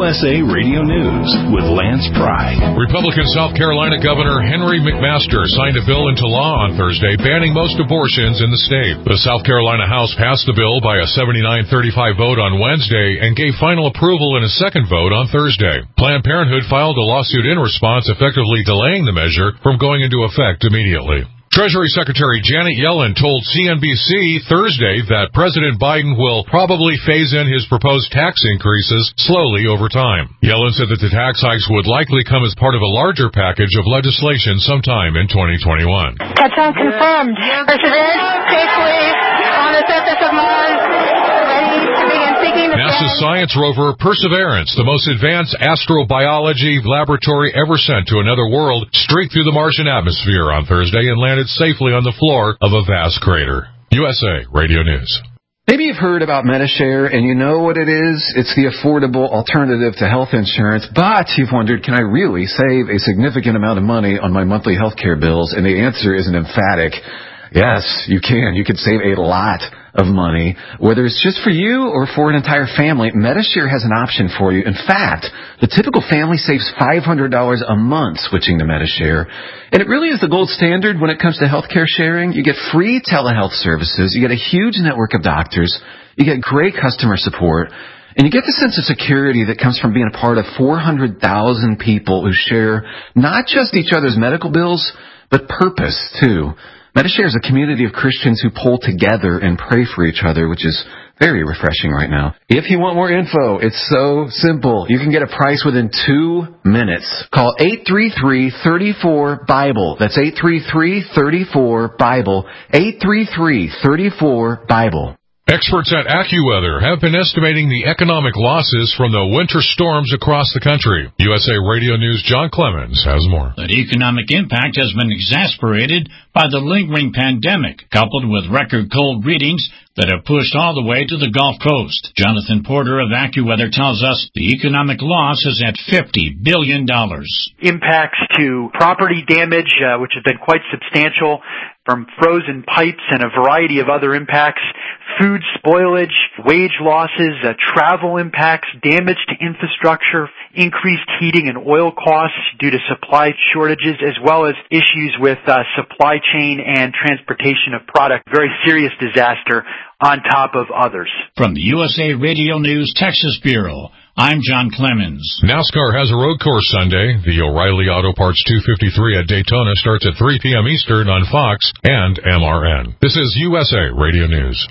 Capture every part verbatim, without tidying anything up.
S A Radio News with Lance Pry. Republican South Carolina Governor Henry McMaster signed a bill into law on Thursday banning most abortions in the state. The South Carolina House passed the bill by a seventy-nine thirty-five vote on Wednesday and gave final approval in a second vote on Thursday. Planned Parenthood filed a lawsuit in response, effectively delaying the measure from going into effect immediately. Treasury Secretary Janet Yellen told C N B C Thursday that President Biden will probably phase in his proposed tax increases slowly over time. Yellen said that the tax hikes would likely come as part of a larger package of legislation sometime in twenty twenty-one. Touchdown confirmed. Perseverance safely on the surface of Mars, ready to begin seeking the NASA's science rover Perseverance, the most advanced astrobiology laboratory ever sent to another world, streaked through the Martian atmosphere on Thursday and landed safely on the floor of a vast crater. U S A Radio News. Maybe you've heard about Medi-Share, and you know what it is. It's the affordable alternative to health insurance, but you've wondered, can I really save a significant amount of money on my monthly health care bills? And the answer is an emphatic yes, you can. You could save a lot of money, whether it's just for you or for an entire family. Medi-Share has an option for you. In fact, the typical family saves five hundred dollars a month switching to Medi-Share. And it really is the gold standard when it comes to healthcare sharing. You get free telehealth services. You get a huge network of doctors. You get great customer support. And you get the sense of security that comes from being a part of four hundred thousand people who share not just each other's medical bills, but purpose, too. Medi-Share is a community of Christians who pull together and pray for each other, which is very refreshing right now. If you want more info, it's so simple. You can get a price within two minutes. Call eight three three, three four, BIBLE. That's eight three three, three four, BIBLE. eight three three, three four, BIBLE. Experts at AccuWeather have been estimating the economic losses from the winter storms across the country. U S A Radio News' John Clemens has more. The economic impact has been exacerbated by the lingering pandemic, coupled with record cold readings that have pushed all the way to the Gulf Coast. Jonathan Porter of AccuWeather tells us the economic loss is at fifty billion dollars. Impacts to property damage, uh, which has been quite substantial, from frozen pipes and a variety of other impacts, food spoilage, wage losses, uh, travel impacts, damage to infrastructure, increased heating and oil costs due to supply shortages, as well as issues with uh, supply chain and transportation of product. Very serious disaster on top of others. From the U S A Radio News Texas Bureau, I'm John Clemens. NASCAR has a road course Sunday. The O'Reilly Auto Parts two fifty-three at Daytona starts at three p.m. Eastern on Fox and M R N. This is U S A Radio News.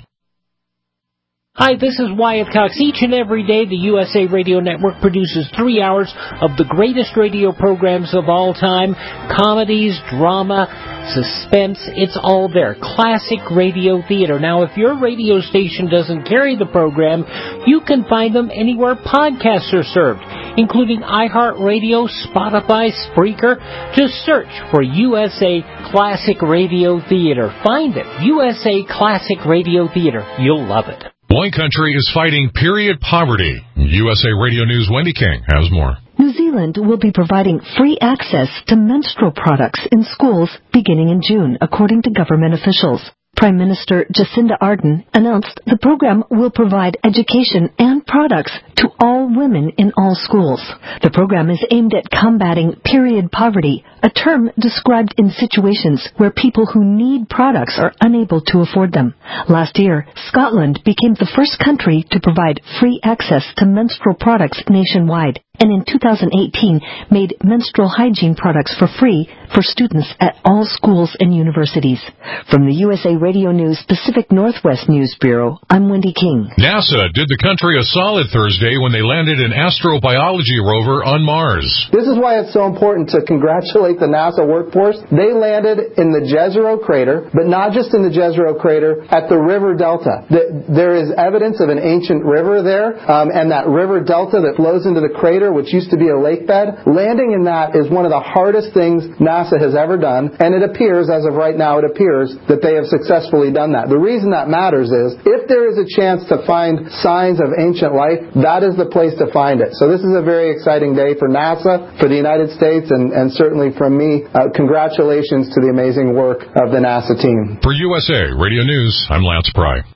Hi, this is Wyatt Cox. Each and every day, the U S A Radio Network produces three hours of the greatest radio programs of all time. Comedies, drama, suspense, it's all there. Classic radio theater. Now, if your radio station doesn't carry the program, you can find them anywhere podcasts are served, including iHeartRadio, Spotify, Spreaker. Just search for U S A Classic Radio Theater. Find it. U S A Classic Radio Theater. You'll love it. Wine Country is fighting period poverty. U S A Radio News' Wendy King has more. New Zealand will be providing free access to menstrual products in schools beginning in June, according to government officials. Prime Minister Jacinda Ardern announced the program will provide education and products to all women in all schools. The program is aimed at combating period poverty, a term described in situations where people who need products are unable to afford them. Last year, Scotland became the first country to provide free access to menstrual products nationwide, and in two thousand eighteen made menstrual hygiene products for free for students at all schools and universities. From the U S A Radio News Pacific Northwest News Bureau, I'm Wendy King. NASA did the country a solid Thursday when they landed an astrobiology rover on Mars. This is why it's so important to congratulate the NASA workforce. They landed in the Jezero crater, but not just in the Jezero crater, at the river delta. The, there is evidence of an ancient river there, um, and that river delta that flows into the crater, which used to be a lake bed. Landing in that is one of the hardest things NASA has ever done, and it appears, as of right now, it appears that they have successfully done that. The reason that matters is, if there is a chance to find signs of ancient life, that is the place to find it. So this is a very exciting day for NASA, for the United States, and, and certainly from me, uh, congratulations to the amazing work of the NASA team. For U S A Radio News, I'm Lance Pry.